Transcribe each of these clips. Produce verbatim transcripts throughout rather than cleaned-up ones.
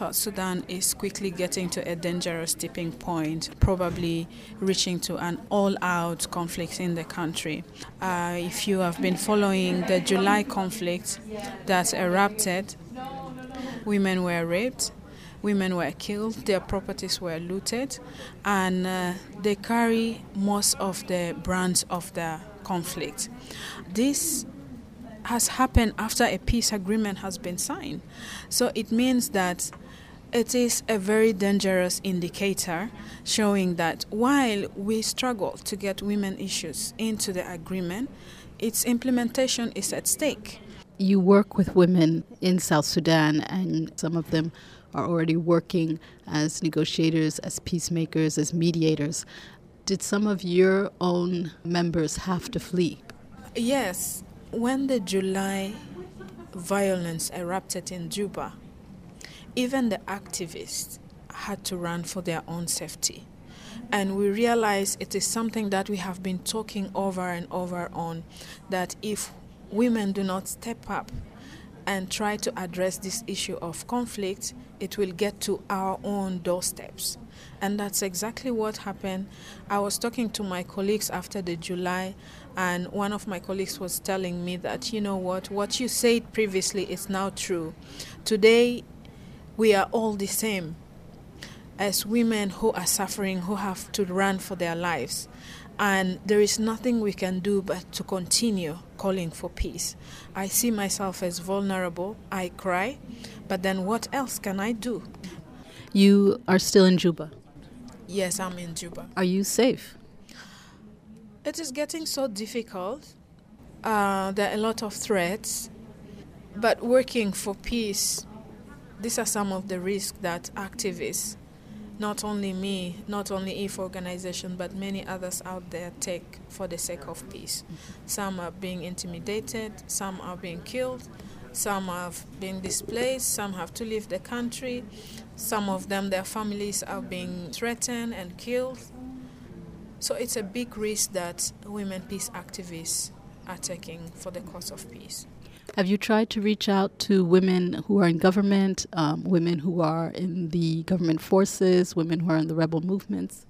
South Sudan is quickly getting to a dangerous tipping point, probably reaching to an all-out conflict in the country. Uh, if you have been following the July conflict that erupted, women were raped, women were killed, their properties were looted, and uh, they carry most of the brunt of the conflict. This has happened after a peace agreement has been signed. So it means that it is a very dangerous indicator showing that while we struggle to get women issues into the agreement, its implementation is at stake. You work with women in South Sudan, and some of them are already working as negotiators, as peacemakers, as mediators. Did some of your own members have to flee? Yes. When the July violence erupted in Juba, even the activists had to run for their own safety. And we realize it is something that we have been talking over and over on, that if women do not step up and try to address this issue of conflict, it will get to our own doorsteps. And that's exactly what happened. I was talking to my colleagues after the July, and one of my colleagues was telling me that, you know what, what you said previously is now true. Today, we are all the same as women who are suffering, who have to run for their lives. And there is nothing we can do but to continue calling for peace. I see myself as vulnerable. I cry. But then what else can I do? You are still in Juba? Yes, I'm in Juba. Are you safe? It is getting so difficult. Uh, there are a lot of threats. But working for peace, these are some of the risks that activists, not only me, not only I F organization, but many others out there take for the sake of peace. Some are being intimidated, some are being killed, some have been displaced, some have to leave the country, some of them, their families are being threatened and killed. So it's a big risk that women peace activists are taking for the cause of peace. Have you tried to reach out to women who are in government, um, women who are in the government forces, women who are in the rebel movements?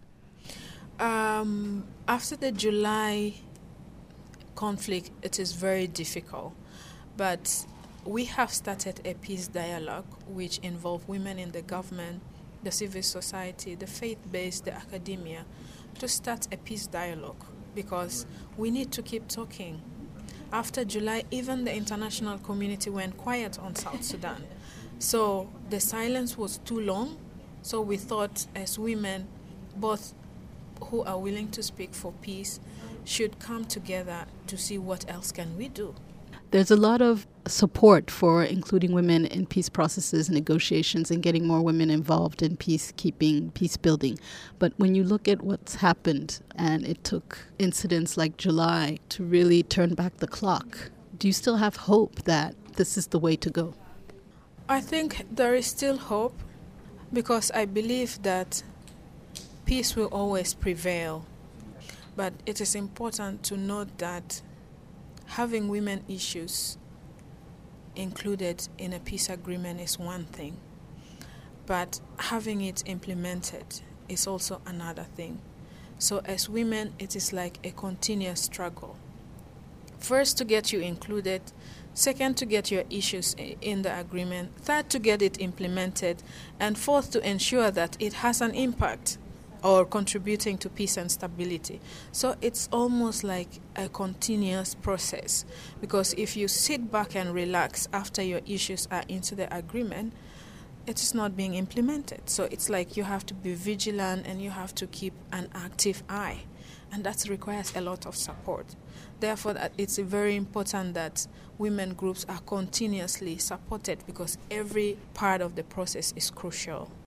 Um, after the July conflict, it is very difficult. But we have started a peace dialogue which involves women in the government, the civil society, the faith-based, the academia, to start a peace dialogue because we need to keep talking. After July, even the international community went quiet on South Sudan. So the silence was too long. So we thought as women, both who are willing to speak for peace, should come together to see what else can we do. There's a lot of support for including women in peace processes and negotiations and getting more women involved in peacekeeping, peace building. But when you look at what's happened, and it took incidents like July to really turn back the clock, do you still have hope that this is the way to go? I think there is still hope because I believe that peace will always prevail. But it is important to note that having women issues included in a peace agreement is one thing, but having it implemented is also another thing. So as women, it is like a continuous struggle. First, to get you included. Second, to get your issues in the agreement. Third, to get it implemented. And fourth, to ensure that it has an impact or contributing to peace and stability. So it's almost like a continuous process, because if you sit back and relax after your issues are into the agreement, it is not being implemented. So it's like you have to be vigilant and you have to keep an active eye, and that requires a lot of support. Therefore, it's very important that women groups are continuously supported because every part of the process is crucial.